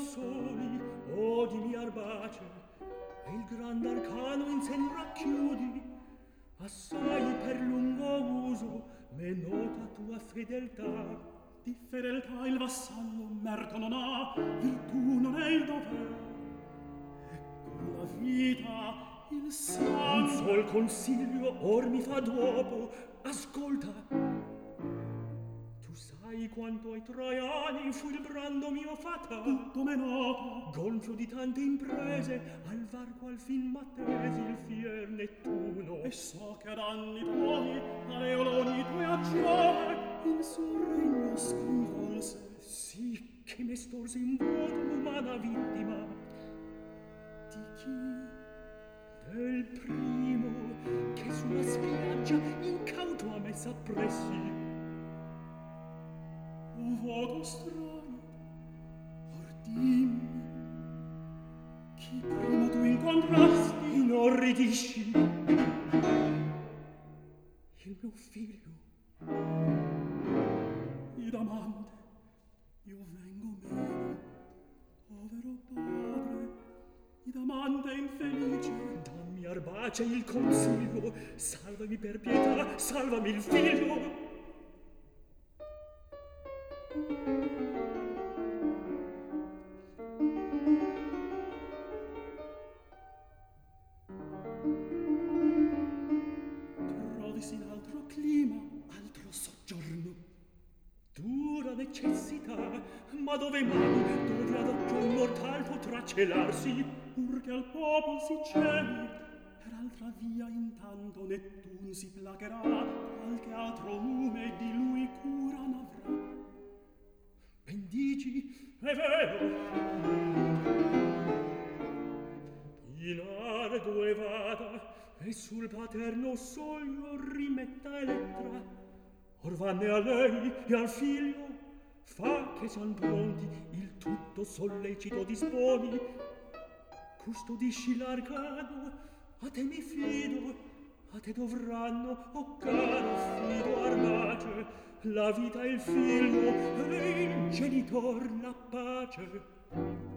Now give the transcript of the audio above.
soli, o di mia arbace, e il grande arcano in sen racchiudi, assai per lungo uso me nota tua fedeltà. Di fedeltà il vassallo merito non ha, virtù non è il dover. Ecco la vita, il sangue. Un sol consiglio or mi fa dopo, ascolta. Tu sai quanto ai Traiani fu il brando mio fatal. Tutto me noto. Gonfio di tante imprese, al varco al fin m'attesi il fier Nettuno. E so che ad anni tuoi, a Eolo ogni tua Giove, il suo regno sconvolse. Sì, che me storse in vuoto umana vittima. Di chi? Del primo, che sulla spiaggia incauto a me s'appressi. Un vuoto strano, or dimmi, chi prima tu incontrasti? Inorridisci. Il mio figlio. Id amante, io vengo meno, povero padre, id amante infelice. Dammi arbace il consiglio, salvami per pietà, salvami il figlio. Trovisi in altro clima, altro soggiorno. Dura necessità, ma dove mai, dove ad occhio un mortal potrà celarsi? Pur che al popol si celi, per altra via intanto Nettun si placherà, qualche altro nume di lui cura n'avrà. Bendici, è vero. In ardo e vada, e sul paterno soglio rimetta Elettra. Or vanne a lei e al figlio, fa che sian pronti, il tutto sollecito disponi. Custodisci l'arcano, a te mi fido, a te dovranno, o caro fido arbace, la vita e il figlio, e il genitor la pace.